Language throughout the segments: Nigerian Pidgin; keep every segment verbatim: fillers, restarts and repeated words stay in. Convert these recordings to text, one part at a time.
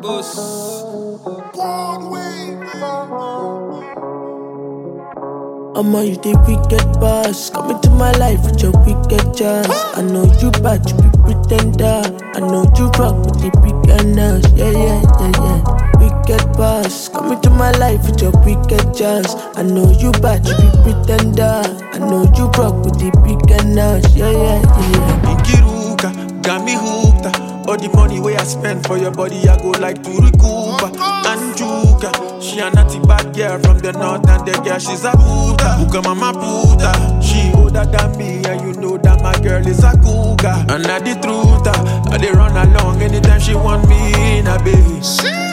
I'ma you the wicked boss. Come into my life with your wicked jazz. I know you bad, you be pretender. I know you rock with the big girls. Yeah, yeah, yeah, yeah. Wicked boss. Come into my life with your wicked jazz. I know you bad, you be pretender. I know you rock with the big girls. Yeah, yeah, yeah, yeah. Inkiruka, got me hooked. All the money where I spend for your body, I go like to recoup. Anjuka, she a naughty bad girl from the north, and the girl she's a puta. Uka mama puta, she older than me, and you know that my girl is a cougar. And I the truth, I dey run along anytime she want me in a bed.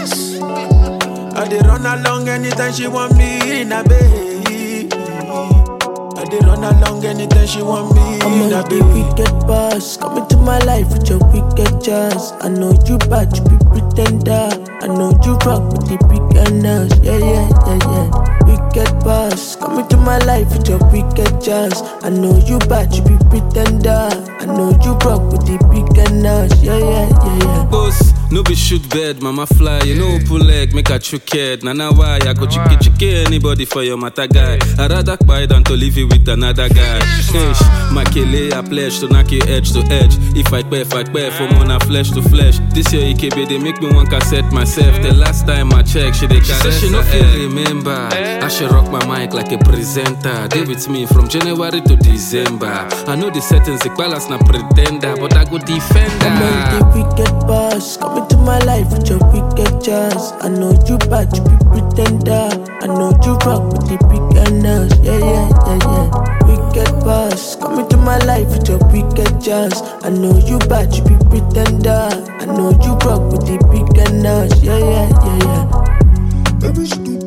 I dey run along anytime she want me in a bed. I dey run along anytime she want me in a I'm bed. a wicked boss. Come into my life with your wicked jazz. I know you bad, you be pretender. I know you rock with the big girls. Yeah, yeah, yeah, yeah. Wicked boss. Come into my life with your wicked jazz. I know you bad, you be pretender. I know you rock with the big girls. Yeah, yeah, yeah, yeah. Boss, no be shoot bed, mama fly. You know pull leg, make a trick head. Nana why I go chicky chicky anybody for your matter guy. I rather buy than to leave you with another guy. Ish, Makele, I pledge to knock you edge to edge. If I pay, if I pay for money, flesh to flesh. This year E K B, they make me want cassette myself. The last time I checked, she they caress she no feel remember. I should rock my mic like a presenter. They with me from January to December. I know the settings, the balance na pretender, but I go defender. I'm a the wicked boss. Come into my life with your wicked jazz. I know you bad, you be pretender. I know you rock with the big girls. Yeah, yeah, yeah, yeah. Wicked boss. Come into my life with your wicked jazz. I know you bad, you be pretender. I know you rock with the big girls. Yeah, yeah, yeah, yeah. Baby, she do